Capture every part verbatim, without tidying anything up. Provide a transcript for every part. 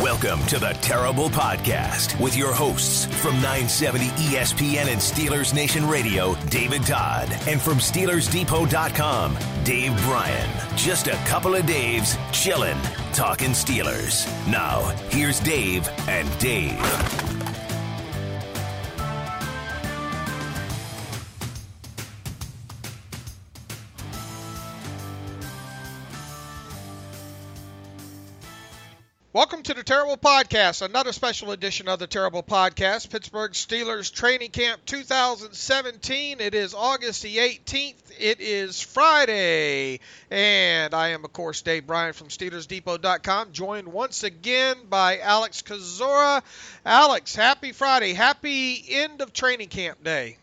Welcome to the Terrible Podcast with your hosts from nine seventy E S P N and Steelers Nation Radio, David Todd, and from Steelers Depot dot com, Dave Bryan. Just a couple of Daves chillin', talking Steelers. Now, here's Dave and Dave. Welcome to the Terrible Podcast, another special edition of the Terrible Podcast, Pittsburgh Steelers Training Camp two thousand seventeen. It is August the eighteenth. It is Friday, and I am, of course, Dave Bryan from Steelers Depot dot com, joined once again by Alex Kozora. Alex, happy Friday. Happy end of training camp day.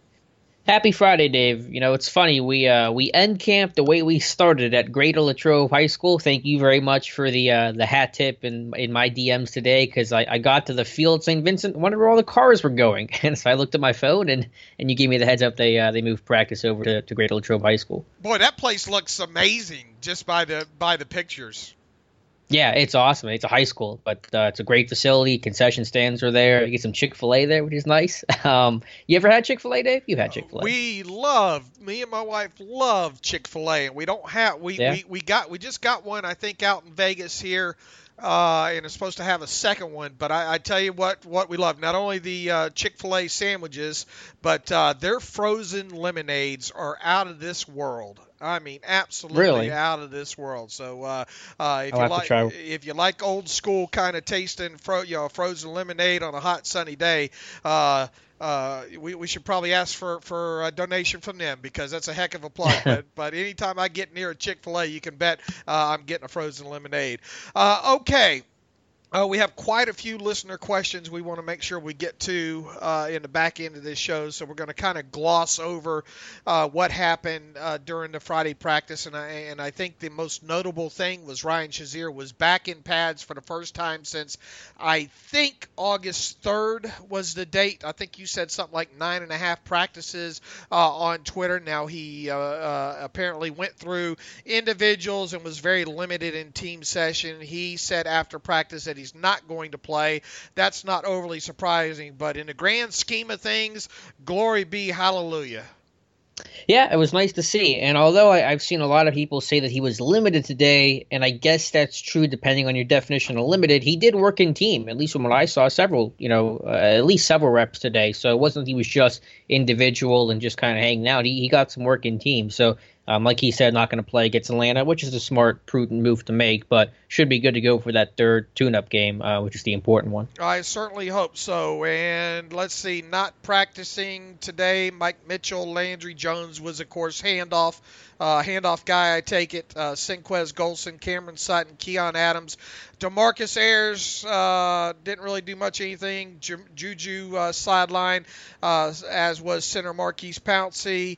Happy Friday, Dave. You know, it's funny. We uh, we end camp the way we started at Greater Latrobe High School. Thank you very much for the uh, the hat tip in, in my D Ms today, because I, I got to the field Saint Vincent, wondered where all the cars were going. And so I looked at my phone, and, and you gave me the heads up they uh, they moved practice over to, to Greater Latrobe High School. Boy, that place looks amazing just by the by the pictures. Yeah, it's awesome. It's a high school, but uh, it's a great facility. Concession stands are there. You get some Chick-fil-A there, which is nice. Um, you ever had Chick-fil-A, Dave? You've had Chick-fil-A. We love, me and my wife love Chick-fil-A, and we don't have, we, yeah. we, we got, we just got one, I think, out in Vegas here, uh, and it's supposed to have a second one. But I, I tell you what, what we love, not only the uh, Chick-fil-A sandwiches, but uh, their frozen lemonades are out of this world. I mean, absolutely really? out of this world. So, uh, uh, if I'll you have like, to try. if you like old school kind of tasting, fro- you know, frozen lemonade on a hot sunny day, uh, uh, we we should probably ask for for a donation from them, because that's a heck of a plug. but but anytime I get near a Chick-fil-A, you can bet uh, I'm getting a frozen lemonade. Uh, okay. Uh, we have quite a few listener questions we want to make sure we get to uh, in the back end of this show, so we're going to kind of gloss over uh, what happened uh, during the Friday practice, and I, and I think the most notable thing was Ryan Shazier was back in pads for the first time since, I think, August third was the date. I think you said something like nine and a half practices uh, on Twitter. Now, he uh, uh, apparently went through individuals and was very limited in team session. He said after practice that he he's not going to play. That's not overly surprising, but in the grand scheme of things, glory be, hallelujah. Yeah, it was nice to see. And although I, I've seen a lot of people say that he was limited today, and I guess that's true depending on your definition of limited, he did work in team, at least from what I saw, several, you know, uh, at least several reps today. So it wasn't he was just individual and just kind of hanging out. He, he got some work in team. So Um, like he said, not going to play against Atlanta, which is a smart, prudent move to make, but should be good to go for that third tune-up game, uh, which is the important one. I certainly hope so. And let's see, not practicing today, Mike Mitchell, Landry Jones was, of course, handoff. Uh, handoff guy, I take it. Uh, Sinquez Golson, Cameron Sutton, Keon Adams. DeMarcus Ayers uh, didn't really do much anything. Ju- Juju uh, sideline, uh, as was center Marquise Pouncey.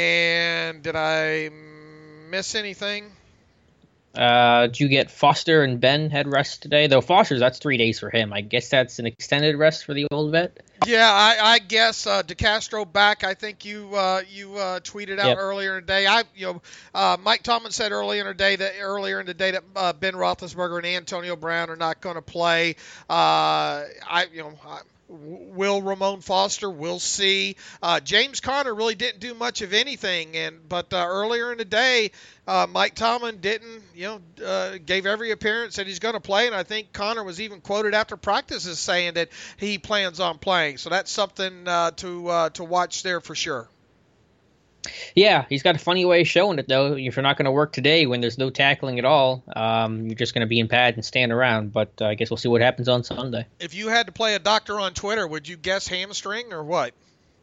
And did I miss anything? Uh, did you get Foster and Ben had rest today? Though Foster's, that's three days for him. I guess that's an extended rest for the old vet. Yeah, I, I guess uh, DeCastro back. I think you uh, you uh, tweeted out yep. earlier in the day. I you know uh, Mike Tomlin said earlier in the day that earlier in the day that uh, Ben Roethlisberger and Antonio Brown are not going to play. Uh, I you know. I, Will Ramon Foster? We'll see. Uh, James Conner really didn't do much of anything, and but uh, earlier in the day, uh, Mike Tomlin didn't, you know, uh, gave every appearance that he's going to play, and I think Conner was even quoted after practice as saying that he plans on playing. So that's something uh, to uh, to watch there for sure. Yeah, he's got a funny way of showing it, though. If you're not going to work today when there's no tackling at all, um, you're just going to be in pad and stand around. But uh, I guess we'll see what happens on Sunday. If you had to play a doctor on Twitter, would you guess hamstring or what?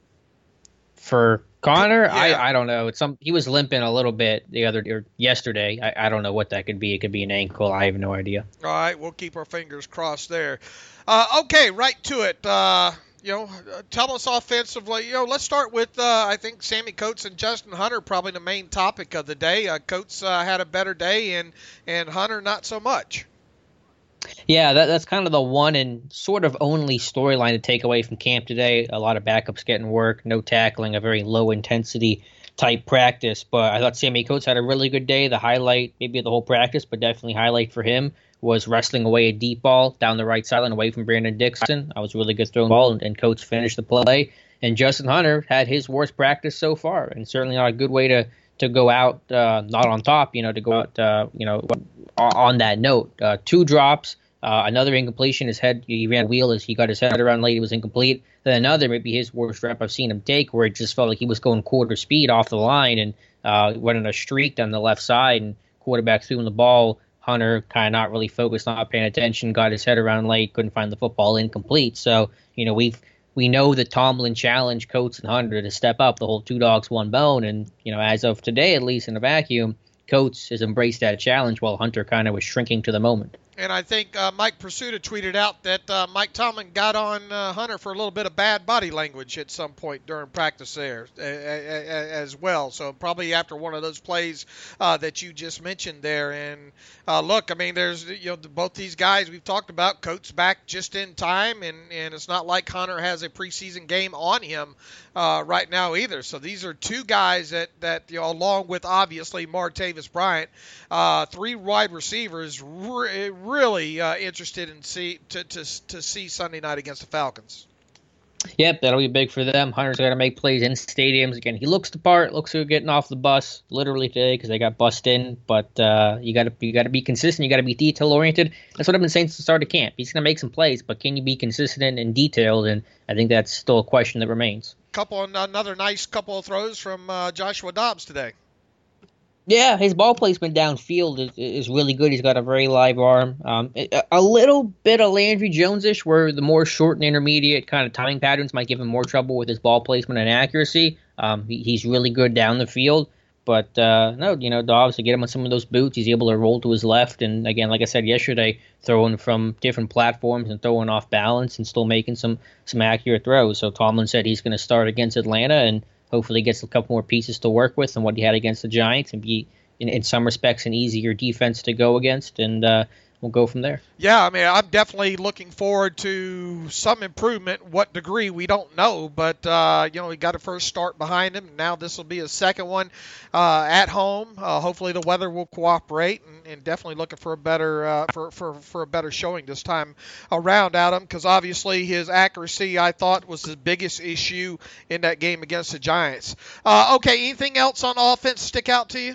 For Conner, yeah. I, I don't know. It's some he was limping a little bit the other or yesterday. I, I don't know what that could be. It could be an ankle. I have no idea. All right, we'll keep our fingers crossed there. Uh, okay, right to it. Uh, You know, tell us offensively. You know, let's start with, uh, I think, Sammy Coates and Justin Hunter, probably the main topic of the day. Uh, Coates uh, had a better day, and, and Hunter not so much. Yeah, that, that's kind of the one and sort of only storyline to take away from camp today. A lot of backups getting work, no tackling, a very low-intensity type practice. But I thought Sammy Coates had a really good day. The highlight, maybe of the whole practice, but definitely highlight for him was wrestling away a deep ball down the right sideline away from Brandon Dixon. I was really good throwing the ball, and, and Coates finished the play. And Justin Hunter had his worst practice so far, and certainly not a good way to to go out uh, not on top, you know, to go out, uh, you know, on that note. Uh, two drops, uh, another incompletion. His head, he ran a wheel as he got his head around late. It was incomplete. Then another, maybe his worst rep I've seen him take, where it just felt like he was going quarter speed off the line and uh, went on a streak down the left side, and quarterback threw him the ball. Hunter kind of not really focused, not paying attention, got his head around late, couldn't find the football, incomplete. So, you know, we've We know that Tomlin challenged Coates and Hunter to step up the whole two dogs, one bone. And, you know, as of today, at least in a vacuum, Coates has embraced that challenge while Hunter kind of was shrinking to the moment. And I think uh, Mike Pursuta tweeted out that uh, Mike Tomlin got on uh, Hunter for a little bit of bad body language at some point during practice there uh, as well. So probably after one of those plays uh, that you just mentioned there. And uh, look, I mean, there's, you know, both these guys we've talked about, Coates back just in time, and, and it's not like Hunter has a preseason game on him uh, right now either. So these are two guys that, that you know, along with obviously Martavis Bryant, uh, three wide receivers, re- really uh, interested in see to, to to see Sunday night against the Falcons. Yep, that'll be big for them. Hunter's got to make plays in stadiums. Again, he looks the part, looks like getting off the bus literally today because they got bussed in. But uh, you got to you got to be consistent. You got to be detail oriented. That's what I've been saying since the start of camp. He's going to make some plays, but can you be consistent and detailed? And I think that's still a question that remains. Couple another nice couple of throws from uh, Joshua Dobbs today. Yeah, his ball placement downfield is, is really good. He's got a very live arm. Um, a, a little bit of Landry Jones-ish, where the more short and intermediate kind of timing patterns might give him more trouble with his ball placement and accuracy. Um, he, he's really good down the field. But, uh, no, you know, Dobbs, to get him on some of those boots, he's able to roll to his left. And, again, like I said yesterday, throwing from different platforms and throwing off balance and still making some, some accurate throws. So Tomlin said he's going to start against Atlanta and hopefully gets a couple more pieces to work with than what he had against the Giants and be, in, in some respects, an easier defense to go against. And uh, we'll go from there. Yeah, I mean, I'm definitely looking forward to some improvement. What degree, we don't know. But, uh, you know, we got a first start behind him. Now this will be a second one uh, at home. Uh, hopefully the weather will cooperate, and, and definitely looking for a better uh, for, for, for a better showing this time around, Adam, because obviously his accuracy, I thought, was the biggest issue in that game against the Giants. Uh, okay, anything else on offense stick out to you?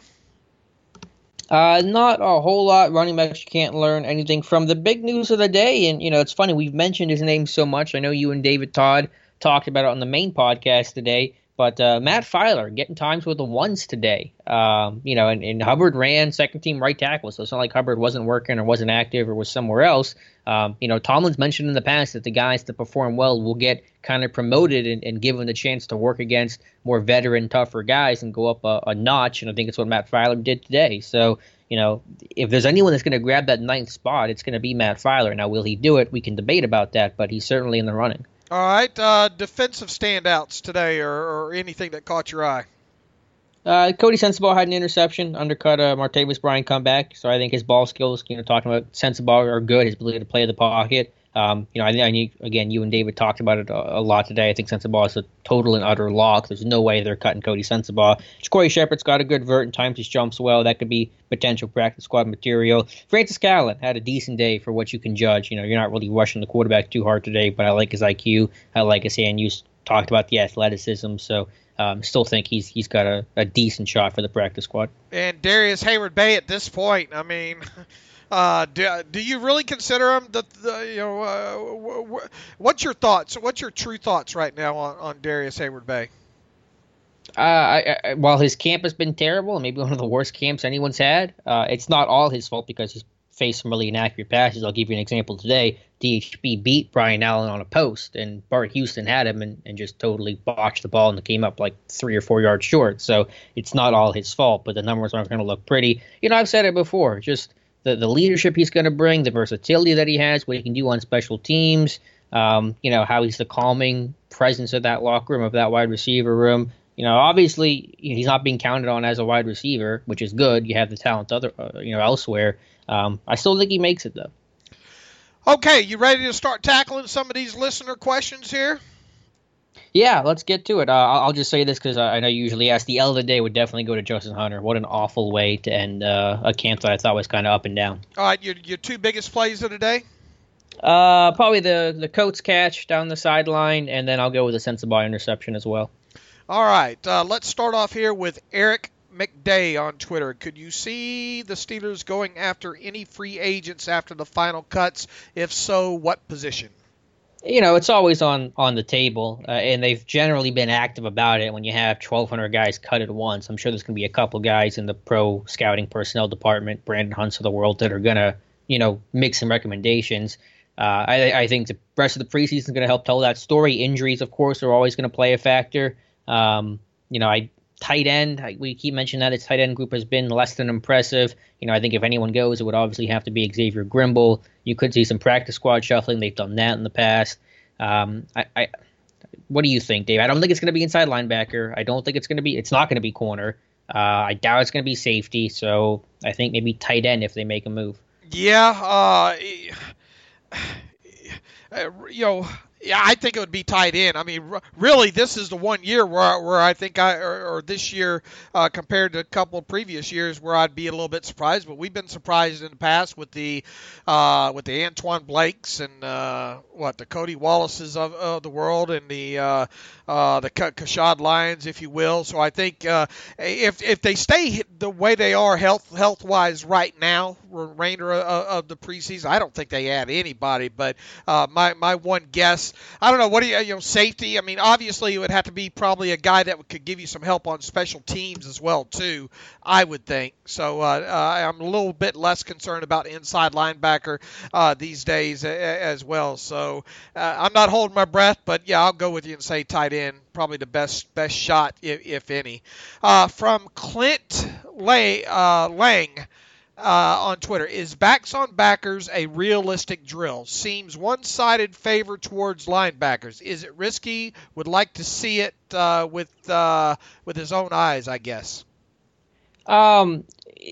Uh, not a whole lot. Running backs, you can't learn anything from. The big news of the day, and, you know, it's funny, we've mentioned his name so much. I know you and David Todd talked about it on the main podcast today, but uh, Matt Filer getting times with the ones today. Um, you know, and, and Hubbard ran second-team right tackle, so it's not like Hubbard wasn't working or wasn't active or was somewhere else. Um, you know, Tomlin's mentioned in the past that the guys that perform well will get kind of promoted and, and given the chance to work against more veteran, tougher guys and go up a, a notch, and I think it's what Matt Filer did today. So, you know, if there's anyone that's going to grab that ninth spot, it's going to be Matt Filer. Now, will he do it? We can debate about that, but he's certainly in the running. All right, uh, defensive standouts today, or, or anything that caught your eye? Uh, Cody Sensabaugh had an interception, undercut a Martavis Bryant comeback, so I think his ball skills, you know, talking about Sensabaugh, are good. His ability to play the pocket. Um, you know, I, I need, again, you and David talked about it a, a lot today. I think Sensabaugh is a total and utter lock. There's no way they're cutting Cody Sensabaugh. Corey Shepard's got a good vert and times his jumps well. That could be potential practice squad material. Francis Callan had a decent day for what you can judge. You know, you're not really rushing the quarterback too hard today, but I like his I Q. I like his hand use. Talked about the athleticism, so um, still think he's he's got a, a decent shot for the practice squad. And Darius Hayward-Bay at this point, I mean, uh, do, do you really consider him the, the you know uh, w- w- what's your thoughts? What's your true thoughts right now on, on Darius Hayward-Bay? Uh, I, I, while his camp has been terrible, and maybe one of the worst camps anyone's had, uh, it's not all his fault because he's faced some really inaccurate passes. I'll give you an example today. D H B beat Brian Allen on a post, and Bart Houston had him and, and just totally botched the ball and came up like three or four yards short. So it's not all his fault, but the numbers aren't going to look pretty. You know, I've said it before, just the, the leadership he's going to bring, the versatility that he has, what he can do on special teams, um, you know, how he's the calming presence of that locker room, of that wide receiver room. You know, obviously he's not being counted on as a wide receiver, which is good. You have the talent other, uh, you know, elsewhere. Um, I still think he makes it, though. Okay, you ready to start tackling some of these listener questions here? Yeah, let's get to it. Uh, I'll I'll just say this because I know you usually ask. The L of the day would definitely go to Justin Hunter. What an awful way to end uh, a camp that I thought was kind of up and down. All right, your your two biggest plays of the day? Uh, probably the the Coates catch down the sideline, and then I'll go with a sensible interception as well. All right, uh, let's start off here with Eric McDay on Twitter. Could you see the Steelers going after any free agents after the final cuts? If so, what position? You know, it's always on, on the table, uh, and they've generally been active about it when you have twelve hundred guys cut at once. I'm sure there's going to be a couple guys in the pro scouting personnel department, Brandon Hunts of the world, that are going to, you know, make some recommendations. Uh, I, I think the rest of the preseason is going to help tell that story. Injuries, of course, are always going to play a factor. Um, you know, I tight end, I, we keep mentioning that its tight end group has been less than impressive. You know, I think if anyone goes, it would obviously have to be Xavier Grimble. You could see some practice squad shuffling. They've done that in the past. Um, I, I, what do you think, Dave? I don't think it's going to be inside linebacker. I don't think it's going to be. It's not going to be corner. Uh, I doubt it's going to be safety. So I think maybe tight end if they make a move. Yeah. Uh, you know. Yeah, I think it would be tight end. I mean, really, this is the one year where where I think I or, or this year uh, compared to a couple of previous years where I'd be a little bit surprised. But we've been surprised in the past with the uh, with the Antoine Blakes and uh, what the Cody Wallaces of, of the world and the uh, uh, the Kashad Lions, if you will. So I think uh, if if they stay the way they are health health wise right now, remainder of, of the preseason, I don't think they add anybody. But uh, my my one guess. I don't know. What do you, you know, safety? I mean, obviously, it would have to be probably a guy that could give you some help on special teams as well, too, I would think. So uh, uh, I'm a little bit less concerned about inside linebacker uh, these days as well. So uh, I'm not holding my breath, but, yeah, I'll go with you and say tight end, probably the best best shot, if, if any. Uh, from Clint Lay, uh, Lang. Uh, on Twitter, is backs on backers a realistic drill? Seems one-sided favor towards linebackers. Is it risky? Would like to see it uh, with uh, with his own eyes, I guess. Um,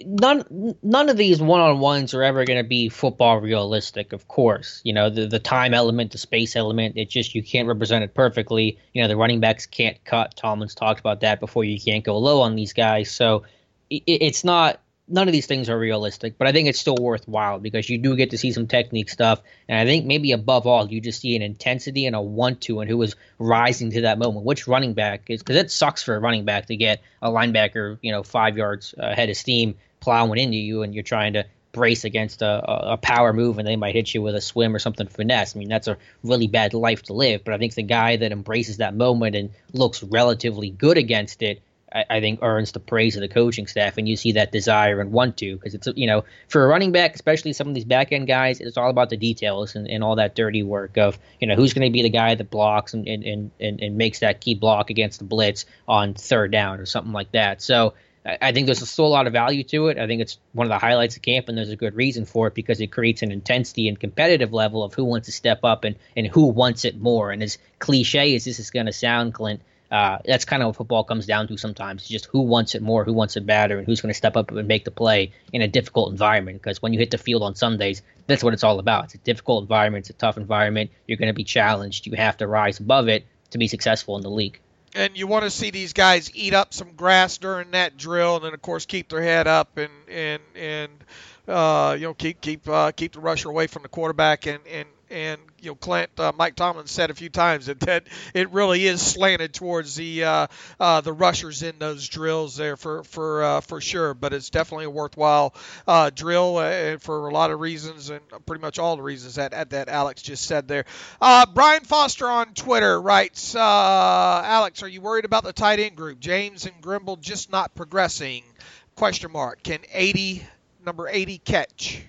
none none of these one-on-ones are ever going to be football realistic. Of course, you know the the time element, the space element. It just you can't represent it perfectly. You know the running backs can't cut. Tomlin's talked about that before. You can't go low on these guys, so it, it's not. None of these things are realistic, but I think it's still worthwhile because you do get to see some technique stuff. And I think maybe above all, you just see an intensity and a want-to and who is rising to that moment. Which running back is, because it sucks for a running back to get a linebacker, you know, five yards ahead of steam plowing into you and you're trying to brace against a, a power move and they might hit you with a swim or something finesse. I mean, that's a really bad life to live. But I think the guy that embraces that moment and looks relatively good against it, I think earns the praise of the coaching staff, and you see that desire and want to, because it's, you know, for a running back, especially some of these back end guys, it's all about the details and, and all that dirty work of, you know, who's going to be the guy that blocks and, and, and, and makes that key block against the blitz on third down or something like that. So I think there's still a lot of value to it. I think it's one of the highlights of camp, and there's a good reason for it because it creates an intensity and competitive level of who wants to step up and, and who wants it more. And as cliche as this is going to sound, Clint, Uh, that's kind of what football comes down to sometimes. It's just who wants it more, who wants it better, and who's going to step up and make the play in a difficult environment. Because when you hit the field on Sundays, that's what it's all about. It's a difficult environment. It's a tough environment. You're going to be challenged. You have to rise above it to be successful in the league. And you want to see these guys eat up some grass during that drill, and then of course keep their head up and and and uh, you know keep keep uh, keep the rusher away from the quarterback and and. And, you know, Clint, uh, Mike Tomlin said a few times that, that it really is slanted towards the uh, uh, the rushers in those drills there for for uh, for sure. But it's definitely a worthwhile uh, drill uh, for a lot of reasons and pretty much all the reasons that that Alex just said there. Uh, Brian Foster on Twitter writes, uh, Alex, are you worried about the tight end group? James and Grimble just not progressing? Question mark. Can eighty, number eighty catch?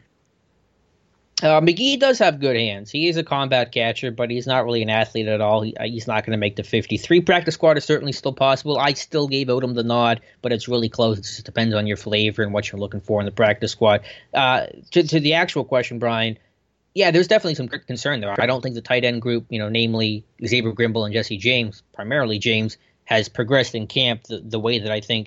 Uh, McGee does have good hands. He is a combat catcher, but he's not really an athlete at all. He, he's not going to make the fifty-three. Practice squad is certainly still possible. I still gave Odom the nod, but it's really close. It just depends on your flavor and what you're looking for in the practice squad. Uh, to, to the actual question, Brian, yeah, there's definitely some concern there. I don't think the tight end group, you know, namely Xavier Grimble and Jesse James, primarily James, has progressed in camp the, the way that I think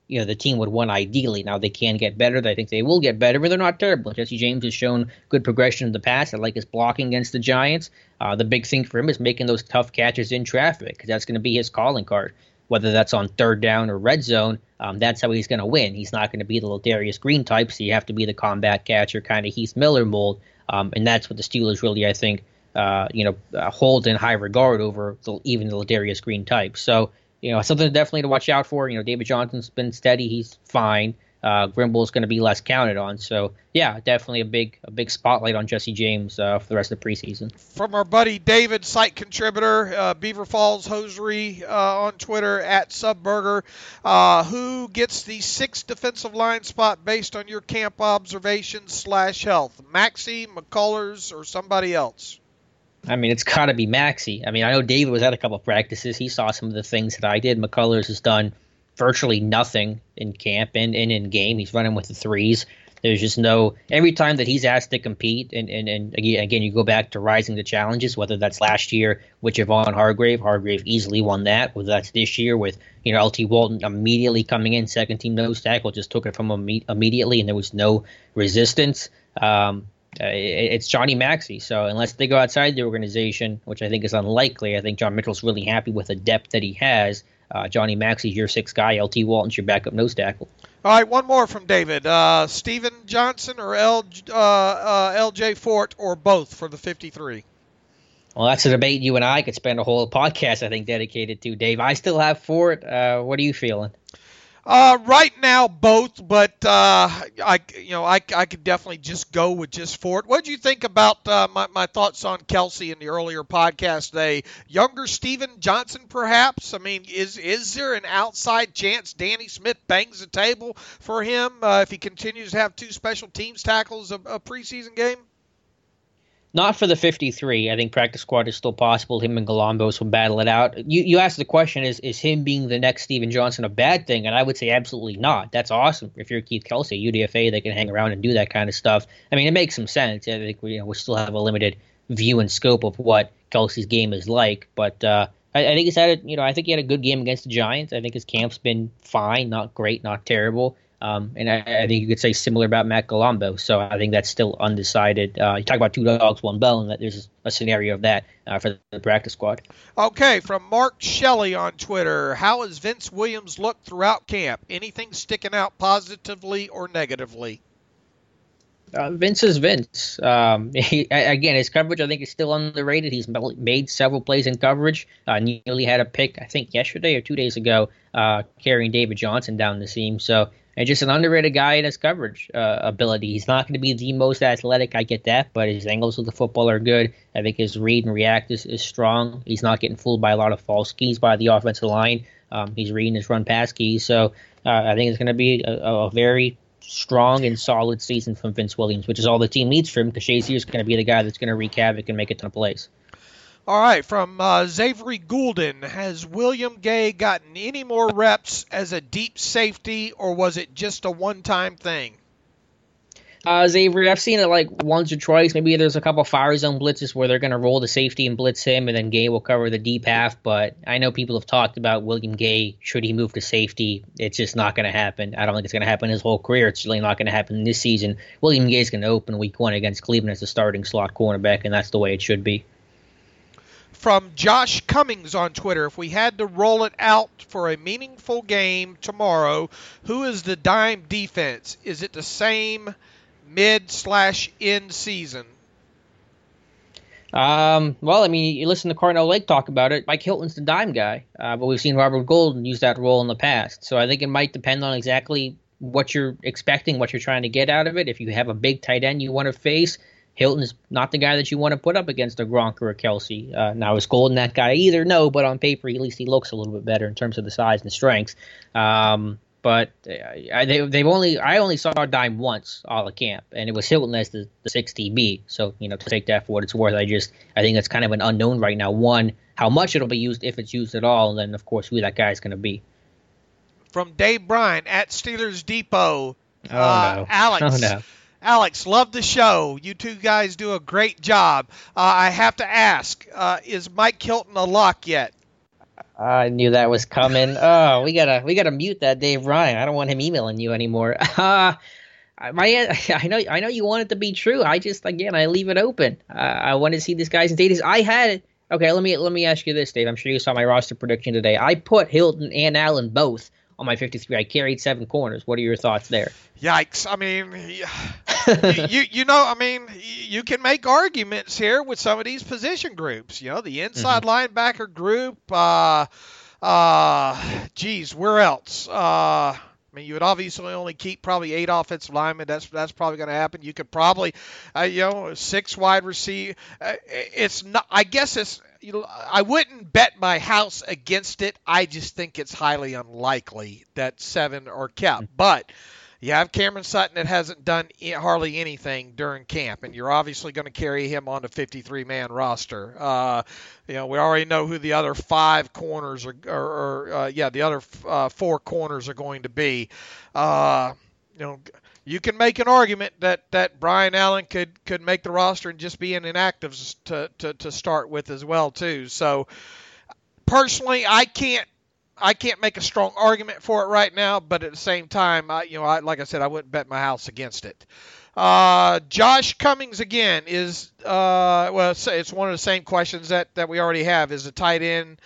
you know, the team would want ideally. Now they can get better. I think they will get better, but they're not terrible. Jesse James has shown good progression in the past. I like his blocking against the Giants. Uh, the big thing for him is making those tough catches in traffic, because that's going to be his calling card. Whether that's on third down or red zone, um, that's how he's going to win. He's not going to be the Ladarius Green type, so you have to be the combat catcher, kind of Heath Miller mold, um, and that's what the Steelers really, I think, uh, you know, uh, hold in high regard over the, even the Ladarius Green type. So, you know, something definitely to watch out for. You know, David Johnson's been steady; he's fine. Uh, Grimble's going to be less counted on. So, yeah, definitely a big a big spotlight on Jesse James uh, for the rest of the preseason. From our buddy David, site contributor, uh, Beaver Falls Hosiery uh, on Twitter, at Subburger, uh, who gets the sixth defensive line spot based on your camp observations slash health? Maxey, McCullers, or somebody else? I mean, it's got to be Maxey. I mean, I know David was at a couple of practices. He saw some of the things that I did. McCullers has done virtually nothing in camp and, and in game. He's running with the threes. There's just no – every time that he's asked to compete, and, and, and again, you go back to rising to challenges, whether that's last year with Javon Hargrave. Hargrave easily won that. Whether that's this year with, you know, L T Walton immediately coming in, second-team nose tackle, just took it from him immediately, and there was no resistance. Um, uh, it, it's Johnny Maxey. So unless they go outside the organization, which I think is unlikely, I think John Mitchell's really happy with the depth that he has. Uh, Johnny Maxey's your sixth guy. L T Walton's your backup nose tackle. All right, one more from David. Uh, Steven Johnson or L, uh, uh, L J Fort, or both for the fifty-three? Well, that's a debate you and I could spend a whole podcast, I think, dedicated to, Dave. I still have Fort. Uh, what are you feeling? Uh, right now, both, but uh, I, you know, I, I could definitely just go with just Fort. What did you think about uh, my, my thoughts on Kelsey in the earlier podcast today? Younger Steven Johnson, perhaps? I mean, is is there an outside chance Danny Smith bangs the table for him uh, if he continues to have two special teams tackles a, a preseason game? Not for the fifty-three. I think practice squad is still possible. Him and Galambos will battle it out. You you asked the question, is is him being the next Steven Johnson a bad thing? And I would say absolutely not. That's awesome. If you're Keith Kelsey, U D F A, they can hang around and do that kind of stuff. I mean, it makes some sense. I think we, you know, we still have a limited view and scope of what Kelsey's game is like. But uh, I, I think he's had a, you know, I think he had a good game against the Giants. I think his camp's been fine, not great, not terrible. Um, and I, I think you could say similar about Matt Galambo. So I think that's still undecided. Uh, you talk about two dogs, one bone. That there's a scenario of that uh, for the practice squad. Okay, from Mark Shelley on Twitter, how has Vince Williams looked throughout camp? Anything sticking out positively or negatively? Uh, Vince is Vince. Um, he, again, his coverage, I think, is still underrated. He's made several plays in coverage. Uh, nearly had a pick, I think, yesterday or two days ago, uh, carrying David Johnson down the seam. So, and just an underrated guy in his coverage uh, ability. He's not going to be the most athletic, I get that, but his angles with the football are good. I think his read and react is, is strong. He's not getting fooled by a lot of false keys by the offensive line. Um, he's reading his run-pass keys. So uh, I think it's going to be a, a very strong and solid season from Vince Williams, which is all the team needs from him, because Shazier is going to be the guy that's going to wreak havoc and make a ton of plays. All right, from uh, Xavier Goulden, has William Gay gotten any more reps as a deep safety, or was it just a one-time thing? Uh, Xavier, I've seen it like once or twice. Maybe there's a couple of fire zone blitzes where they're going to roll the safety and blitz him, and then Gay will cover the deep half. But I know people have talked about William Gay, should he move to safety. It's just not going to happen. I don't think it's going to happen his whole career. It's really not going to happen this season. William Gay is going to open week one against Cleveland as a starting slot cornerback, and that's the way it should be. From Josh Cummings on Twitter, if we had to roll it out for a meaningful game tomorrow, who is the dime defense? Is it the same mid slash end season? Um, well, I mean, you listen to Cardinal Lake talk about it. Mike Hilton's the dime guy, uh, but we've seen Robert Golden use that role in the past. So I think it might depend on exactly what you're expecting, what you're trying to get out of it. If you have a big tight end you want to face, Hilton is not the guy that you want to put up against a Gronk or a Kelsey. Uh, now, is Golden that guy either? No, but on paper, at least he looks a little bit better in terms of the size and strength. Um, but I, they, they've only I only saw dime once all of camp, and it was Hilton as the, the six D B. So, you know, to take that for what it's worth, I just I think that's kind of an unknown right now. One, how much it'll be used, if it's used at all, and then, of course, who that guy is going to be. From Dave Bryan at Steelers Depot, oh, uh, no. Alex. Oh, no. Alex, love the show. You two guys do a great job. Uh, I have to ask, uh, is Mike Hilton a lock yet? I knew that was coming. Oh, we gotta we gotta mute that Dave Ryan. I don't want him emailing you anymore. Uh, my I know I know you want it to be true. I just again I leave it open. Uh, I want to see this guy's in data. I had okay. Let me let me ask you this, Dave. I'm sure you saw my roster prediction today. I put Hilton and Allen both on my fifty-three. I carried seven corners. What are your thoughts there? Yikes! I mean, you, you you know, I mean, you can make arguments here with some of these position groups. You know, the inside mm-hmm. linebacker group. Uh, uh, geez, where else? Uh, I mean, you would obviously only keep probably eight offensive linemen. That's that's probably going to happen. You could probably, uh, you know, six wide receiver. Uh, it's not. I guess it's. You know, I wouldn't bet my house against it. I just think it's highly unlikely that seven are kept. But you have Cameron Sutton that hasn't done hardly anything during camp, and you're obviously going to carry him on the fifty-three man roster. Uh, you know, we already know who the other five corners are, or, or uh, yeah, the other uh, four corners are going to be. Uh, you know, you can make an argument that, that Brian Allen could, could make the roster and just be an inactive to, to, to start with as well too. So personally, I can't I can't make a strong argument for it right now, but at the same time, I, you know, I, like I said, I wouldn't bet my house against it. Uh, Josh Cummings again is uh, well, it's one of the same questions that, that we already have. Is a tight end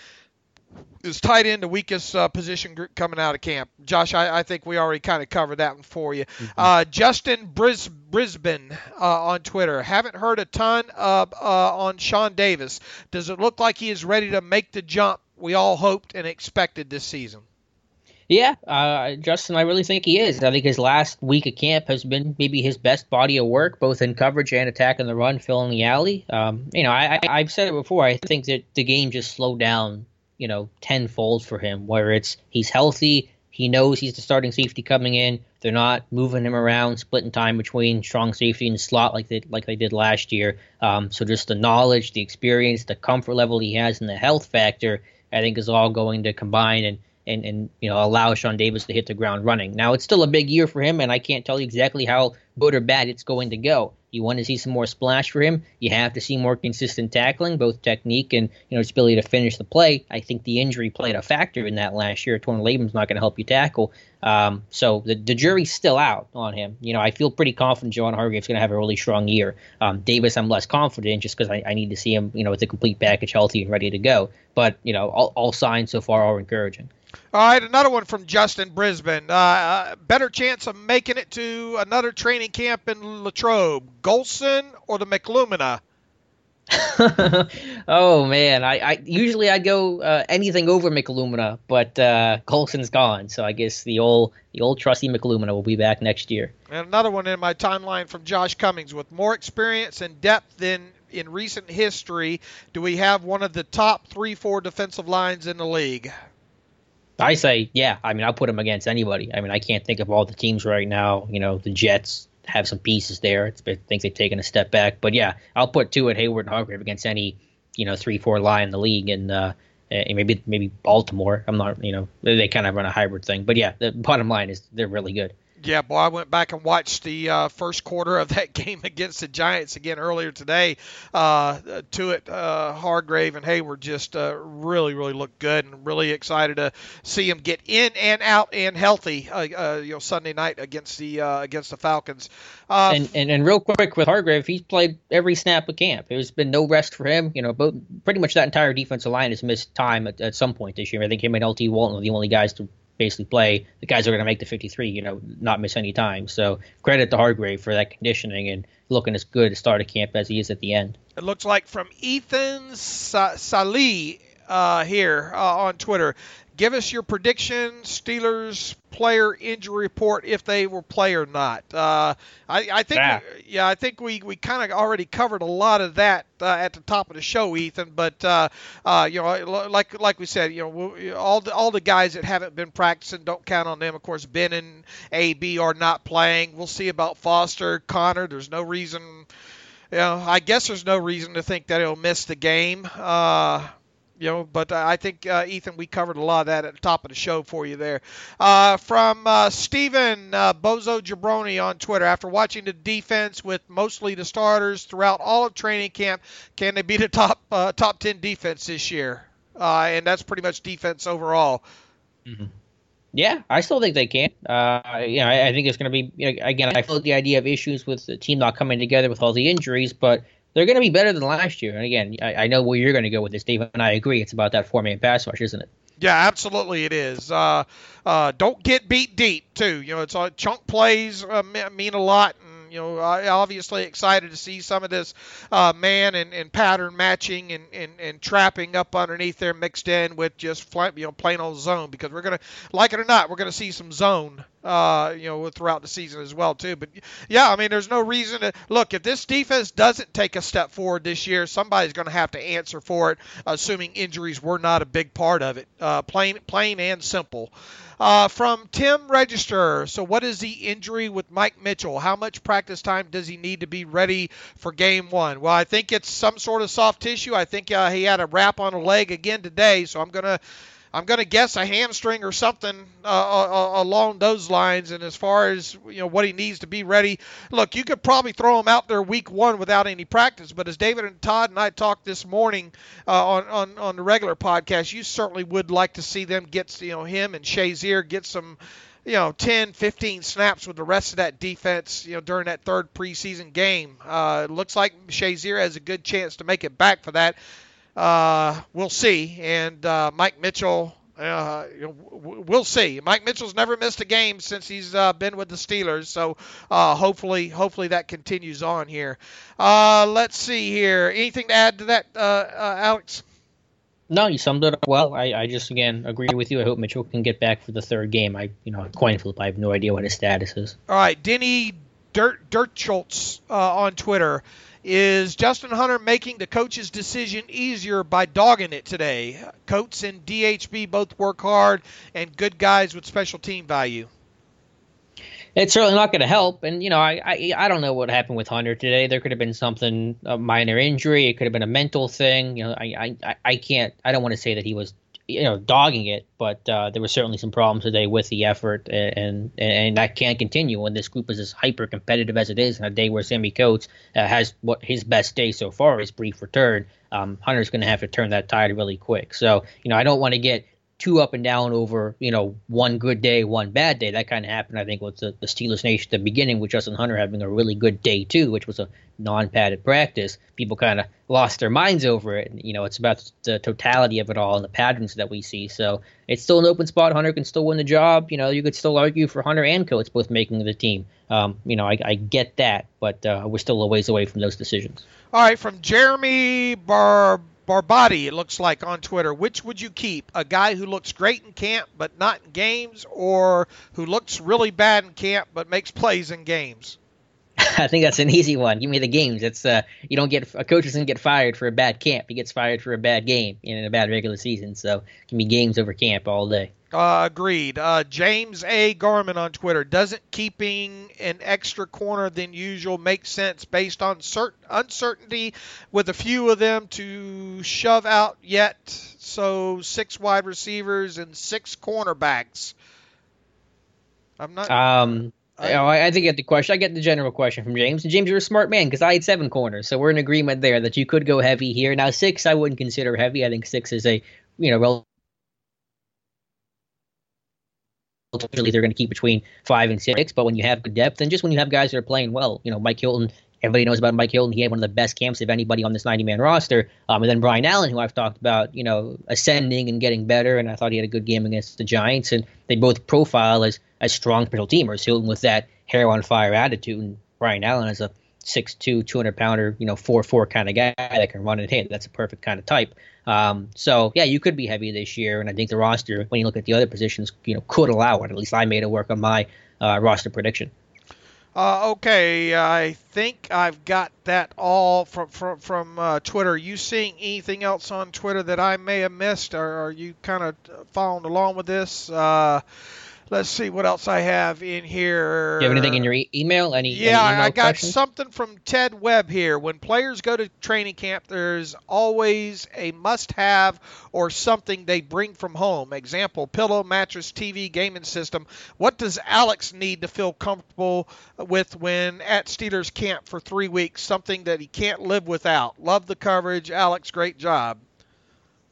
is tight end the weakest uh, position group coming out of camp? Josh, I, I think we already kind of covered that one for you. Mm-hmm. Uh, Justin Bris- Brisbane uh, on Twitter. Haven't heard a ton uh, uh, on Sean Davis. Does it look like he is ready to make the jump we all hoped and expected this season? Yeah, uh, Justin, I really think he is. I think his last week of camp has been maybe his best body of work, both in coverage and attacking the run, filling the alley. Um, you know, I, I, I've said it before. I think that the game just slowed down, you know, tenfold for him, where it's he's healthy. He knows he's the starting safety coming in. They're not moving him around, splitting time between strong safety and slot like they like they did last year. Um, so just the knowledge, the experience, the comfort level he has, and the health factor, I think, is all going to combine and, and, and you know allow Sean Davis to hit the ground running. Now, it's still a big year for him, and I can't tell you exactly how good or bad it's going to go. You want to see some more splash for him. You have to see more consistent tackling, both technique and you know his ability to finish the play. I think the injury played a factor in that last year. Torn labum's not going to help you tackle. Um, so the, the jury's still out on him. You know, I feel pretty confident Javon Hargrave's going to have a really strong year. Um, Davis, I'm less confident just because I, I need to see him, you know, with a complete package, healthy and ready to go. But you know, all, all signs so far are encouraging. All right, another one from Justin Brisbane. Uh, better chance of making it to another training camp in Latrobe, Golson or the McLumina? Oh man, I, I usually I'd go uh, anything over McLumina, but uh, Golson's gone, so I guess the old the old trusty McLumina will be back next year. And another one in my timeline from Josh Cummings. With more experience and depth than in recent history, do we have one of the top three, four defensive lines in the league? I say, yeah. I mean, I'll put him against anybody. I mean, I can't think of all the teams right now. You know, the Jets have some pieces there. It's, I think they've taken a step back. But, yeah, I'll put Tuitt, Hayward, and Hargrave against any, you know, three, four line in the league. And, uh, and maybe maybe Baltimore. I'm not, you know, they kind of run a hybrid thing. But, yeah, the bottom line is they're really good. Yeah, boy, I went back and watched the uh, first quarter of that game against the Giants again earlier today. Uh, Tuitt, uh, Hargrave, and Hayward just uh, really, really looked good, and really excited to see them get in and out and healthy. Uh, uh, you know, Sunday night against the uh, against the Falcons. Uh, and, and and real quick with Hargrave, he's played every snap of camp. There's been no rest for him. You know, both, pretty much that entire defensive line has missed time at, at some point this year. I think him and L T Walton are the only guys to basically play. The guys are going to make the fifty-three, you know, not miss any time. So credit to Hargrave for that conditioning and looking as good to start a camp as he is at the end. It looks like from Ethan Sa- Salih uh, here uh, on Twitter. Give us your prediction, Steelers player injury report, if they will play or not. Uh, I, I think, yeah. yeah, I think we, we kind of already covered a lot of that uh, at the top of the show, Ethan. But uh, uh, you know, like like we said, you know, all the all the guys that haven't been practicing, don't count on them. Of course, Ben and A B are not playing. We'll see about Foster, Connor. There's no reason, you know, I guess there's no reason to think that he'll miss the game. Uh, You know, but uh, I think, uh, Ethan, we covered a lot of that at the top of the show for you there. Uh, from uh, Stephen uh, Bozo Jabroni on Twitter, after watching the defense with mostly the starters throughout all of training camp, can they be the top uh, top ten defense this year? uh, and that's pretty much defense overall. Mm-hmm. Yeah, I still think they can. Uh, you know, I, I think it's going to be, you know, again, I feel the idea of issues with the team not coming together with all the injuries, but they're going to be better than last year. And again, I, I know where you're going to go with this, Dave, and I agree. It's about that four-man pass rush, isn't it? Yeah, absolutely it is. Uh, uh, don't get beat deep, too. You know, it's uh, chunk plays uh, mean a lot. And, you know, I obviously excited to see some of this uh, man and, and pattern matching and, and, and trapping up underneath there mixed in with just flat, you know, plain old zone, because we're going to, like it or not, we're going to see some zone, uh, you know, throughout the season as well, too. But, yeah, I mean, there's no reason to – look, if this defense doesn't take a step forward this year, somebody's going to have to answer for it, assuming injuries were not a big part of it, uh, plain, plain and simple. Uh, from Tim Register, so what is the injury with Mike Mitchell? How much practice time does he need to be ready for game one? Well, I think it's some sort of soft tissue. I think uh, he had a wrap on a leg again today, so I'm going to I'm going to guess a hamstring or something uh, uh, along those lines. And as far as, you know, what he needs to be ready, look, you could probably throw him out there week one without any practice. But as David and Todd and I talked this morning uh, on, on, on the regular podcast, you certainly would like to see them get, you know, him and Shazier get some, you know, ten, fifteen snaps with the rest of that defense, you know, during that third preseason game. Uh, it looks like Shazier has a good chance to make it back for that. Uh, we'll see. And uh, Mike Mitchell, uh, you know, w- we'll see. Mike Mitchell's never missed a game since he's uh, been with the Steelers, so uh, hopefully, hopefully that continues on here. Uh, let's see here. Anything to add to that, uh, uh, Alex? No, you summed it up well. I, I just, again, agree with you. I hope Mitchell can get back for the third game. I, you know, coin flip. I have no idea what his status is. All right, Denny Dirt Dirt Schultz uh, on Twitter. Is Justin Hunter making the coach's decision easier by dogging it today? Coates and D H B both work hard and good guys with special team value. It's certainly not going to help. And, you know, I, I I don't know what happened with Hunter today. There could have been something, a minor injury. It could have been a mental thing. You know, I I, I can't, I don't want to say that he was, you know, dogging it, but uh, there were certainly some problems today with the effort, and, and and that can't continue when this group is as hyper competitive as it is. On a day where Sammy Coates uh, has what his best day so far, his brief return, um, Hunter's going to have to turn that tide really quick. So, you know, I don't want to get too up and down over, you know, one good day, one bad day. That kind of happened, I think, with the, the Steelers Nation at the beginning, with Justin Hunter having a really good day too, which was a non-padded practice. People kind of lost their minds over it. And, you know, it's about the totality of it all and the patterns that we see. So it's still an open spot. Hunter can still win the job. You know, you could still argue for Hunter and Coates both making the team. Um, you know, I, I get that, but uh, we're still a ways away from those decisions. All right, from Jeremy Barb. Barbati, it looks like, on Twitter. Which would you keep? A guy who looks great in camp but not in games, or who looks really bad in camp but makes plays in games? I think that's an easy one. Give me the games. It's uh, you don't get a coach doesn't get fired for a bad camp. He gets fired for a bad game in a bad regular season. So give me games over camp all day. Uh, agreed. Uh, James A. Garman on Twitter. Doesn't keeping an extra corner than usual make sense based on cert- uncertainty with a few of them to shove out yet? So six wide receivers and six cornerbacks. I'm not. Um, I, you know, I, I think I get the question. I get the general question from James. And James, you're a smart man because I had seven corners, so we're in agreement there that you could go heavy here. Now six, I wouldn't consider heavy. I think six is a you know relatively. Ultimately, they're going to keep between five and six, but when you have good depth, and just when you have guys that are playing well, you know, Mike Hilton, everybody knows about Mike Hilton. He had one of the best camps of anybody on this ninety-man roster. Um, and then Brian Allen, who I've talked about, you know, ascending and getting better, and I thought he had a good game against the Giants, and they both profile as, as strong special teamers. Hilton with that hair-on-fire attitude, and Brian Allen is a six two, two hundred pounder, you know, four four kind of guy that can run and hit. That's a perfect kind of type. Um, so, yeah, you could be heavy this year, and I think the roster, when you look at the other positions, you know, could allow it. At least I made it work on my uh, roster prediction. Uh, okay, I think I've got that all from from, from uh, Twitter. Are you seeing anything else on Twitter that I may have missed, or are you kind of following along with this? Uh, let's see what else I have in here. Do you have anything in your e- email? Any? Yeah, any email I got questions? something from Ted Webb here. When players go to training camp, there's always a must-have or something they bring from home. Example, pillow, mattress, T V, gaming system. What does Alex need to feel comfortable with when at Steelers camp for three weeks? Something that he can't live without. Love the coverage. Alex, great job.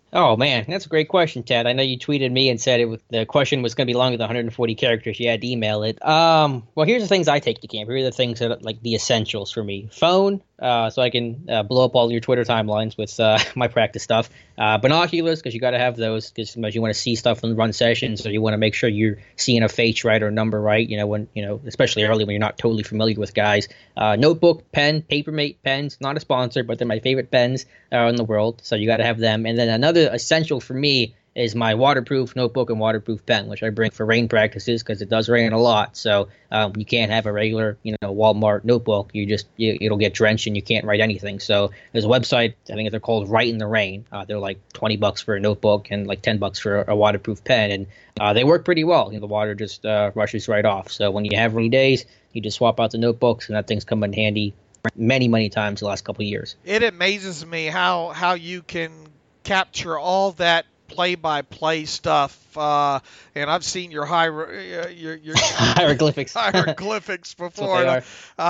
Oh man, that's a great question, Ted. I know you tweeted me and said it was, the question was going to be longer than one hundred forty characters. You had to email it. Um, well, here's the things I take to camp. Here are the things that are like the essentials for me: phone, uh, so I can uh, blow up all your Twitter timelines with uh, my practice stuff. Uh, binoculars, because you got to have those, because sometimes you want to see stuff in run sessions, or you want to make sure you're seeing a face right or number right. You know, when you know, especially early when you're not totally familiar with guys. Uh, notebook, pen, Papermate pens. Not a sponsor, but they're my favorite pens uh, in the world. So you got to have them. And then another essential for me is my waterproof notebook and waterproof pen, which I bring for rain practices because it does rain a lot. So um, you can't have a regular, you know, Walmart notebook. You just you, it'll get drenched and you can't write anything. So there's a website, I think they're called Write in the Rain. Uh, they're like twenty bucks for a notebook and like ten bucks for a, a waterproof pen, and uh, they work pretty well. You know, the water just uh, rushes right off. So when you have rainy days, you just swap out the notebooks, and that thing's come in handy many, many times the last couple of years. It amazes me how how you can capture all that play-by-play stuff, uh, and I've seen your high uh, your, your hieroglyphics hieroglyphics before. Uh,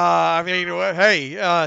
I mean, hey, uh,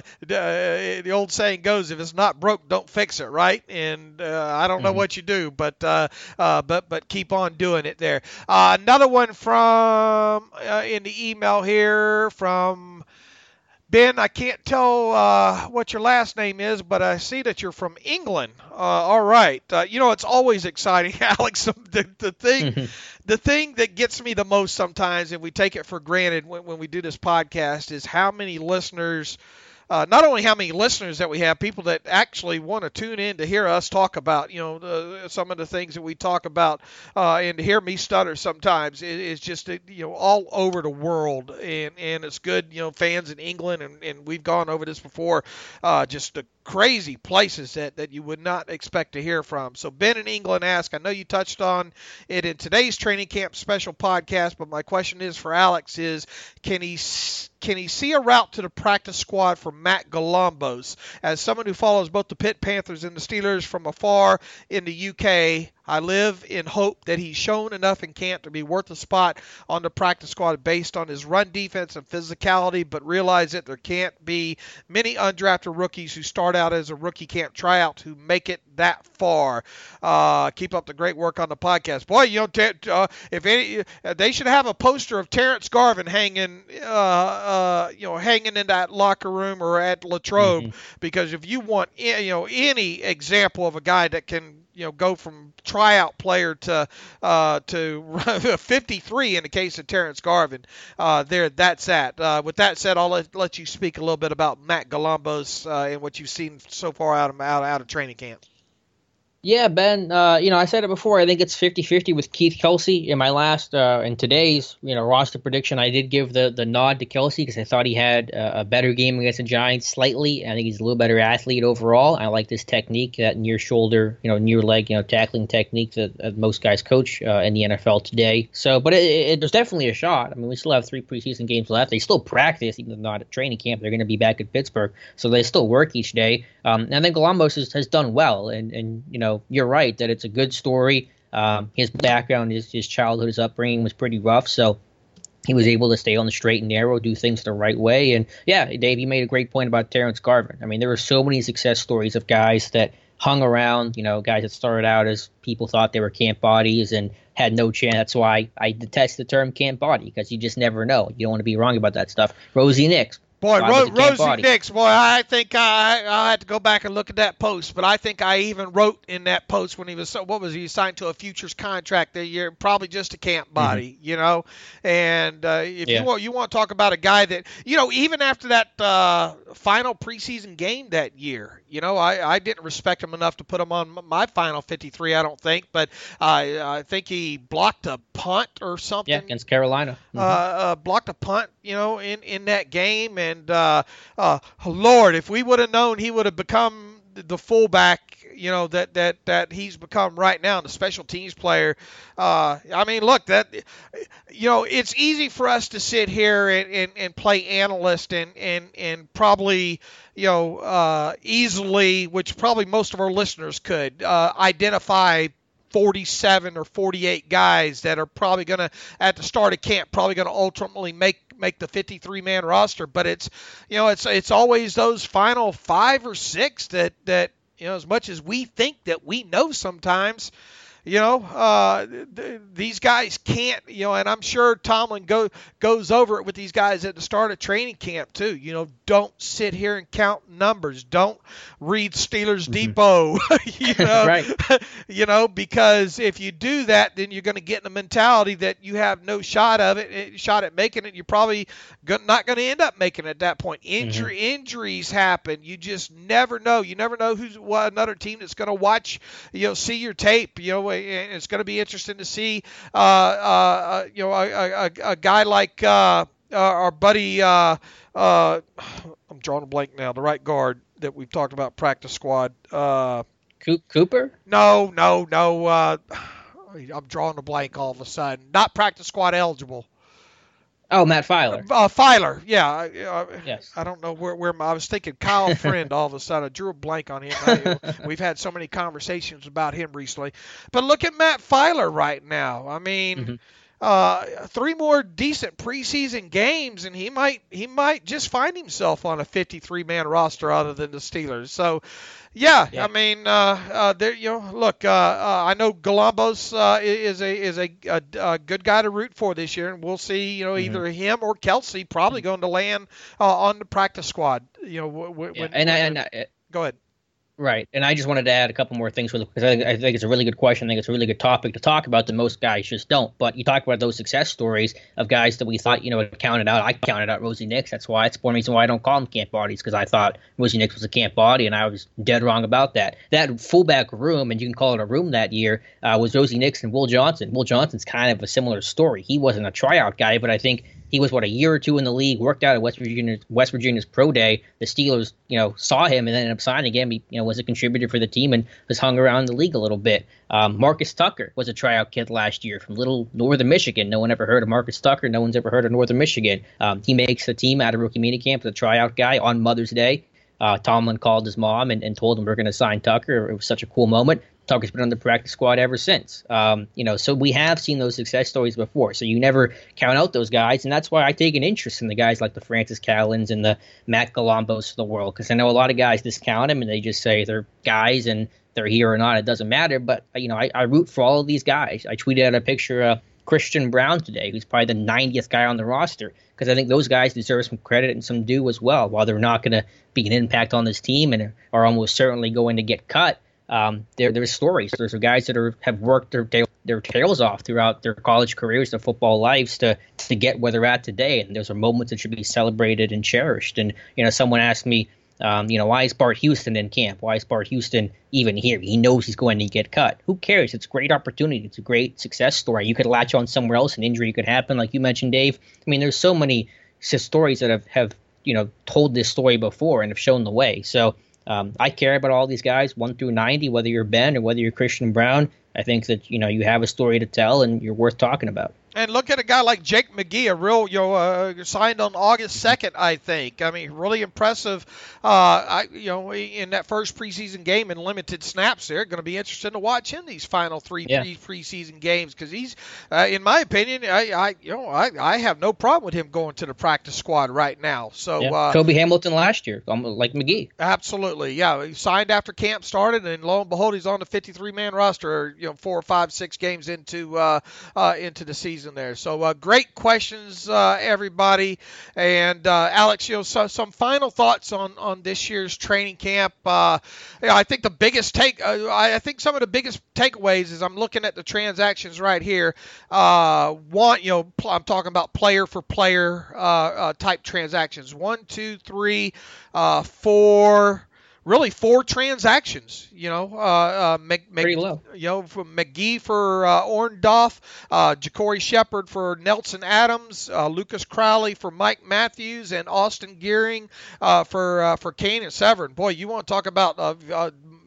the old saying goes, "If it's not broke, don't fix it." Right? And uh, I don't know mm-hmm. what you do, but uh, uh, but but keep on doing it there. Uh, another one from uh, in the email here from Ben. I can't tell uh, what your last name is, but I see that you're from England. Uh, all right. Uh, you know, it's always exciting, Alex. The, the thing mm-hmm. the thing that gets me the most sometimes, and we take it for granted when, when we do this podcast, is how many listeners, uh, not only how many listeners that we have, people that actually want to tune in to hear us talk about, you know, the, some of the things that we talk about, uh, and to hear me stutter sometimes it, it's just, you know, all over the world. And, and it's good, you know, fans in England, and, and we've gone over this before, uh, just the crazy places that, that you would not expect to hear from. So Ben in England asked, I know you touched on it in today's training camp special podcast, but my question is for Alex is, can he can he see a route to the practice squad for Matt Galambos? As someone who follows both the Pitt Panthers and the Steelers from afar in the U K, I live in hope that he's shown enough in camp to be worth a spot on the practice squad based on his run defense and physicality, but realize that there can't be many undrafted rookies who start out as a rookie camp tryout who make it that far. Uh, keep up the great work on the podcast. Boy, you know, t- uh, if any, uh, they should have a poster of Terrence Garvin hanging, uh, uh, you know, hanging in that locker room or at Latrobe, mm-hmm. because if you want, you know, any example of a guy that can, you know, go from tryout player to uh, to fifty-three in the case of Terrence Garvin, uh, there, that's that. Uh, with that said, I'll let, let you speak a little bit about Matt Galambos uh, and what you've seen so far out of out, out of training camp. Yeah, Ben, uh, you know, I said it before. I think it's fifty-fifty with Keith Kelsey. In my last, uh, in today's, you know, roster prediction, I did give the, the nod to Kelsey because I thought he had a, a better game against the Giants slightly. I think he's a little better athlete overall. I like this technique, that near shoulder, you know, near leg, you know, tackling technique that, that most guys coach uh, in the N F L today. So, but it, it, there's definitely a shot. I mean, we still have three preseason games left. They still practice, even though not at training camp. They're going to be back at Pittsburgh, so they still work each day. Um, and I think Galambos has, has done well, and, and, you know, you're right that it's a good story. Um, his background, his, his childhood, his upbringing was pretty rough, so he was able to stay on the straight and narrow, do things the right way. And, yeah, Dave, you made a great point about Terrence Garvin. I mean, there were so many success stories of guys that hung around, you know, guys that started out as people thought they were camp bodies and had no chance. That's why I detest the term camp body, because you just never know. You don't want to be wrong about that stuff. Rosie Nix. Boy, Ro- Rosie Nix, boy, I think I I had to go back and look at that post, but I think I even wrote in that post when he was, what was he, signed to a futures contract that year, probably just a camp body, mm-hmm. you know, and uh, if yeah. you want you want to talk about a guy that, you know, even after that uh, final preseason game that year, you know, I, I didn't respect him enough to put him on my final fifty-three, I don't think, but I I think he blocked a punt or something. Yeah, against Carolina. Mm-hmm. Uh, uh, blocked a punt, you know, in, in that game, and And, uh, uh, Lord, if we would have known he would have become the fullback, you know, that, that, that he's become right now, the special teams player. Uh, I mean, look, that, you know, it's easy for us to sit here and, and, and play analyst and, and, and probably, you know, uh, easily, which probably most of our listeners could, uh, identify forty-seven or forty-eight guys that are probably going to, at the start of camp, probably going to ultimately make make the fifty-three man roster. But it's, you know, it's it's always those final five or six that that You know, as much as we think that we know sometimes, you know, uh, th- these guys can't, you know, and I'm sure Tomlin go, goes over it with these guys at the start of training camp too. You know, don't sit here and count numbers. Don't read Steelers mm-hmm. Depot, you know, right. you know, because if you do that, then you're going to get in the mentality that you have no shot of it, shot at making it. You're probably not going to end up making it at that point. Injury, mm-hmm. Injuries happen. You just never know. You never know who's what another team that's going to watch, you know, see your tape, you know. And it's going to be interesting to see, uh, uh, you know, a, a, a guy like uh, uh, our buddy. Uh, uh, I'm drawing a blank now. The right guard that we've talked about, practice squad. Uh, Cooper? No, no, no. Uh, I'm drawing a blank all of a sudden. Not practice squad eligible. Oh, Matt Filer. Uh, Filer, yeah. Uh, yes. I don't know where, where my, I was thinking Kyle Friend all of a sudden. I drew a blank on him. I, we've had so many conversations about him recently. But look at Matt Filer right now. I mean, mm-hmm. uh, three more decent preseason games, and he might he might just find himself on a fifty-three man roster other than the Steelers. So, yeah, yeah. I mean, uh, uh, there. You know, look, uh, uh, I know Galambos uh, is a is a, a, a good guy to root for this year, and we'll see. You know, mm-hmm. either him or Kelsey probably going to land uh, on the practice squad. You know, w- w- yeah. when, and, when, I, and I, go ahead. Right, and I just wanted to add a couple more things with it because I think, I think it's a really good question. I think it's a really good topic to talk about that most guys just don't. But you talk about those success stories of guys that we thought, you know, counted out. I counted out Rosie Nix. That's why it's one reason why I don't call them camp bodies, because I thought Rosie Nix was a camp body, and I was dead wrong about that. That fullback room, and you can call it a room that year, uh, was Rosie Nix and Will Johnson. Will Johnson's kind of a similar story. He wasn't a tryout guy, but I think he was, what, a year or two in the league, worked out at West Virginia, West Virginia's pro day. The Steelers, you know, saw him and then ended up signing him. He, you know, was a contributor for the team and has hung around the league a little bit. Um, Marcus Tucker was a tryout kid last year from little northern Michigan. No one ever heard of Marcus Tucker. No one's ever heard of northern Michigan. Um, he makes the team out of rookie minicamp as a tryout guy on Mother's Day. Uh, Tomlin called his mom and, and told him we're going to sign Tucker. It was such a cool moment. Tucker's been on the practice squad ever since. Um, you know, so we have seen those success stories before. So you never count out those guys, and that's why I take an interest in the guys like the Francis Callens and the Matt Galambos of the world, because I know a lot of guys discount them and they just say they're guys and they're here or not. It doesn't matter. But you know, I, I root for all of these guys. I tweeted out a picture of Christian Brown today, who's probably the ninetieth guy on the roster, because I think those guys deserve some credit and some due as well. While they're not going to be an impact on this team and are almost certainly going to get cut. Um, there, there's stories. There's guys that are, have worked their tail, their tails off throughout their college careers, their football lives to to get where they're at today. And those are moments that should be celebrated and cherished. And you know, someone asked me, um, you know, why is Bart Houston in camp? Why is Bart Houston even here? He knows he's going to get cut. Who cares? It's a great opportunity. It's a great success story. You could latch on somewhere else. An injury could happen, like you mentioned, Dave. I mean, there's so many stories that have have you know told this story before and have shown the way. So. Um, I care about all these guys, one through ninety, whether you're Ben or whether you're Christian Brown. I think that, you know, you have a story to tell and you're worth talking about. And look at a guy like Jake McGee, a real, you know, uh, signed on August second, I think. I mean, really impressive. Uh, I, you know, in that first preseason game in limited snaps, there, going to be interesting to watch him these final three yeah. pre- preseason games because he's, uh, in my opinion, I, I, you know, I, I have no problem with him going to the practice squad right now. So, yeah. uh, Kobe Hamilton last year, like McGee. Absolutely, yeah. He signed after camp started, and lo and behold, he's on the fifty-three man roster. You know, four or five, six games into uh, uh, into the season there. So uh, great questions, uh, everybody. And uh, Alex, you know, so, some final thoughts on, on this year's training camp. Uh, you know, I think the biggest take, uh, I, I think some of the biggest takeaways is I'm looking at the transactions right here. Uh, one, you know, pl- I'm talking about player for player uh, uh, type transactions. One, two, three, uh, four. Really, four transactions, you know. Uh, uh, Mc, Pretty Mc, low. You know, from McGee for uh, Orndorff, uh, Ja'Cory Shepard for Nelson Adams, uh, Lucas Crowley for Mike Matthews, and Austin Gearing uh, for uh, for Kane and Severin. Boy, you want to talk about uh, uh,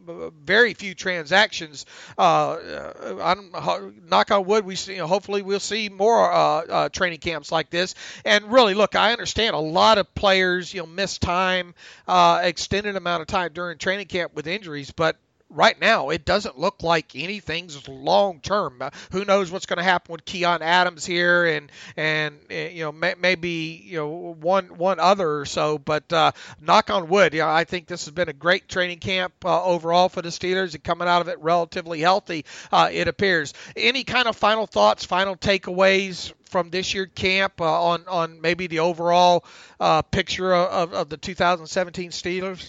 very few transactions. Uh, I'm, knock on wood, we see. You know, hopefully, we'll see more uh, uh, training camps like this. And really, look, I understand a lot of players, you know, miss time, uh, extended amount of time during training camp with injuries, but right now, it doesn't look like anything's long term. Uh, who knows what's going to happen with Keon Adams here, and and uh, you know may, maybe you know one one other or so. But uh, knock on wood, you know, I think this has been a great training camp uh, overall for the Steelers, and coming out of it relatively healthy, uh, it appears. Any kind of final thoughts, final takeaways from this year's camp uh, on on maybe the overall uh, picture of, of the two thousand seventeen Steelers?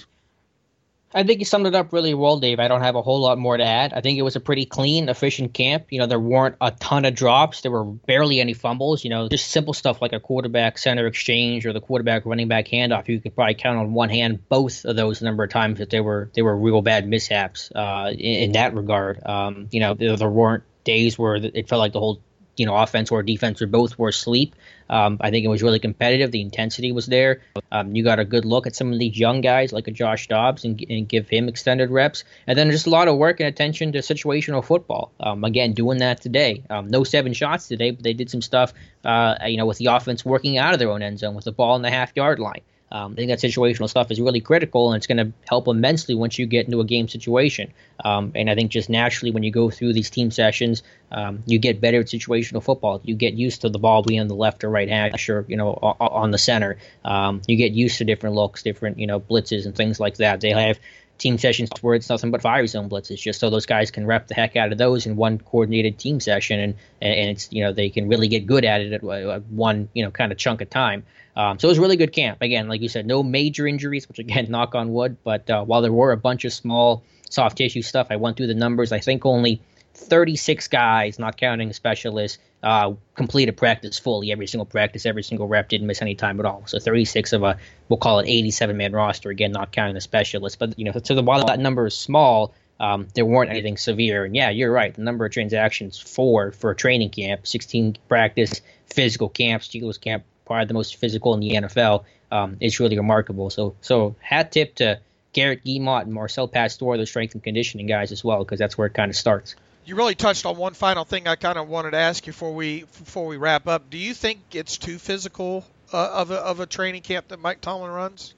I think you summed it up really well, Dave. I don't have a whole lot more to add. I think it was a pretty clean, efficient camp. You know, there weren't a ton of drops. There were barely any fumbles. You know, just simple stuff like a quarterback center exchange or the quarterback running back handoff. You could probably count on one hand both of those number of times that they were they were real bad mishaps uh, in, in that regard. Um, you know, there, there weren't days where it felt like the whole you know, offense or defense or both were asleep. Um, I think it was really competitive. The intensity was there. Um, you got a good look at some of these young guys like a Josh Dobbs and, and give him extended reps. And then just a lot of work and attention to situational football. Um, again, doing that today. Um, no seven shots today, but they did some stuff, uh, you know, with the offense working out of their own end zone with the ball in the half-yard line. Um, I think that situational stuff is really critical, and it's going to help immensely once you get into a game situation. Um, and I think just naturally when you go through these team sessions, um, you get better at situational football. You get used to the ball being on the left or right hash or, you know, on the center. Um, you get used to different looks, different, you know, blitzes and things like that. They have team sessions where it's nothing but fire zone blitzes, just so those guys can rep the heck out of those in one coordinated team session, and and it's, you know, they can really get good at it at one, you know, kind of chunk of time. Um, so it was a really good camp. Again, like you said, no major injuries, which again, knock on wood. But uh, while there were a bunch of small soft tissue stuff, I went through the numbers. I think only thirty-six guys, not counting specialists, uh, completed practice fully. Every single practice, every single rep, didn't miss any time at all. So thirty-six of a, we'll call it eighty-seven man roster. Again, not counting the specialists. But, you know, so the, while that number is small, um, there weren't anything severe. And yeah, you're right. The number of transactions, four for a training camp, sixteen practice, physical camp, Steelers camp, probably the most physical in the N F L. Um, it's really remarkable. So, so hat tip to Garrett Guillemot and Marcel Pastore, the strength and conditioning guys as well, because that's where it kind of starts. You really touched on one final thing I kind of wanted to ask you before we before we wrap up. Do you think it's too physical uh, of a of a training camp that Mike Tomlin runs?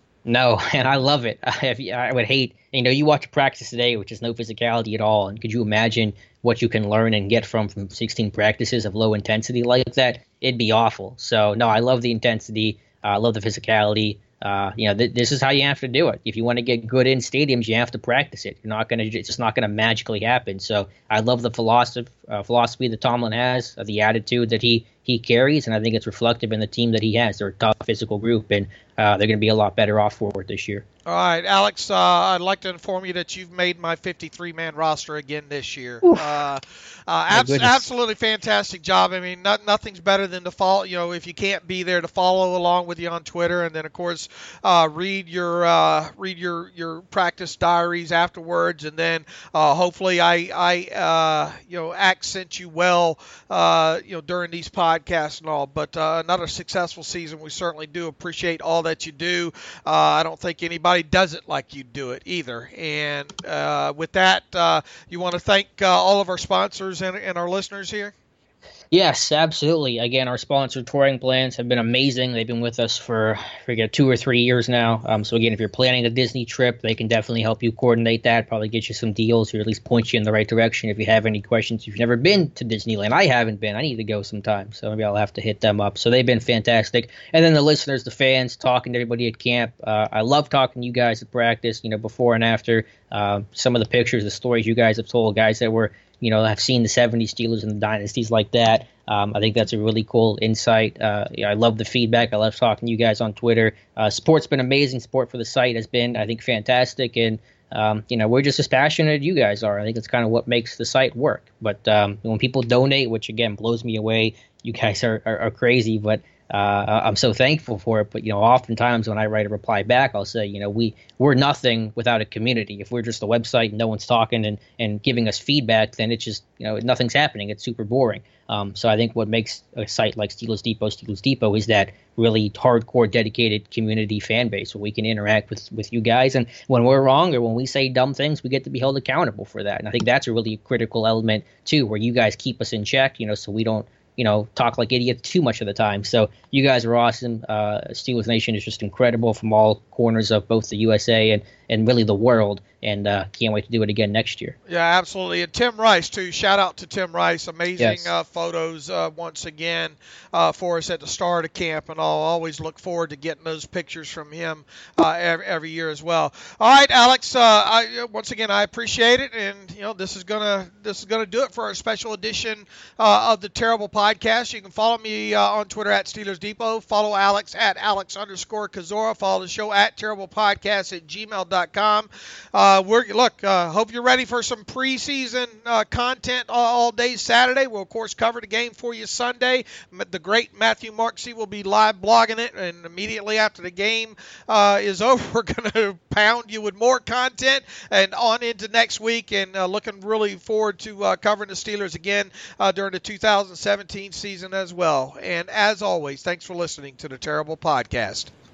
No, and I love it. I, I would hate, you know, you watch practice today, which is no physicality at all. And could you imagine what you can learn and get from from sixteen practices of low intensity like that? It'd be awful. So, no, I love the intensity. I uh, love the physicality. Uh, you know, th- this is how you have to do it. If you want to get good in stadiums, you have to practice it. You're not going to, it's just not going to magically happen. So I love the philosophy, uh, philosophy that Tomlin has, uh, the attitude that he, he carries, and I think it's reflective in the team that he has. They're a tough physical group, and uh, they're going to be a lot better off for it this year. All right, Alex, uh, I'd like to inform you that you've made my fifty-three man roster again this year. Uh, uh, abs- absolutely fantastic job. I mean, not, nothing's better than to follow, you know, if you can't be there, to follow along with you on Twitter, and then, of course, uh, read your uh, read your, your practice diaries afterwards, and then uh, hopefully I, I uh, you know, accent you well, uh, you know, during these podcasts and all. But uh, another successful season. We certainly do appreciate all that you do. Uh, I don't think anybody does it like you do it either. And uh, with that, uh, you want to thank uh, all of our sponsors and, and our listeners here? Yes, absolutely. Again, our sponsor, Touring Plans, have been amazing. They've been with us for, I forget, two or three years now. Um, so, again, if you're planning a Disney trip, they can definitely help you coordinate that, probably get you some deals, or at least point you in the right direction if you have any questions. If you've never been to Disneyland, I haven't been. I need to go sometime, so maybe I'll have to hit them up. So they've been fantastic. And then the listeners, the fans, talking to everybody at camp. Uh, I love talking to you guys at practice, you know, before and after. Uh, some of the pictures, the stories you guys have told, guys that were, you know, have seen the seventies Steelers and the dynasties like that. Um, I think that's a really cool insight. Uh, I love the feedback. I love talking to you guys on Twitter. Uh, support's been amazing. Support for the site has been, I think, fantastic. And, um, you know, we're just as passionate as you guys are. I think it's kind of what makes the site work. But um, when people donate, which, again, blows me away, you guys are, are, are crazy. But Uh, I'm so thankful for it. But, you know, oftentimes when I write a reply back, I'll say, you know, we, we're nothing without a community. If we're just a website and no one's talking and, and giving us feedback, then it's just, you know, nothing's happening. It's super boring. Um, so I think what makes a site like Steelers Depot, Steelers Depot is that really hardcore, dedicated community fan base where we can interact with, with you guys. And when we're wrong or when we say dumb things, we get to be held accountable for that. And I think that's a really critical element, too, where you guys keep us in check, you know, so we don't, you know, talk like idiots too much of the time. So you guys are awesome. Uh, Steelers Nation is just incredible from all corners of both the U S A and, and really the world. And uh, can't wait to do it again next year. Yeah, absolutely. And Tim Rice, too. Shout out to Tim Rice. Amazing yes. uh, photos uh, once again uh, for us at the start of camp. And I'll always look forward to getting those pictures from him uh, every, every year as well. All right, Alex. Uh, I, once again, I appreciate it. And, you know, this is gonna this is gonna do it for our special edition uh, of the Terrible Podcast. You can follow me uh, on Twitter at Steelers Depot. Follow Alex at Alex underscore Kozora. Follow the show at Terrible Podcast at gmail dot com. Uh, we're look. Uh, hope you're ready for some preseason uh, content all, all day Saturday. We'll of course cover the game for you Sunday. The great Matthew Marksey will be live blogging it, and immediately after the game uh, is over, we're going to pound you with more content and on into next week. And uh, looking really forward to uh, covering the Steelers again uh, during the two thousand seventeen season as well. And as always, thanks for listening to the Terrible Podcast.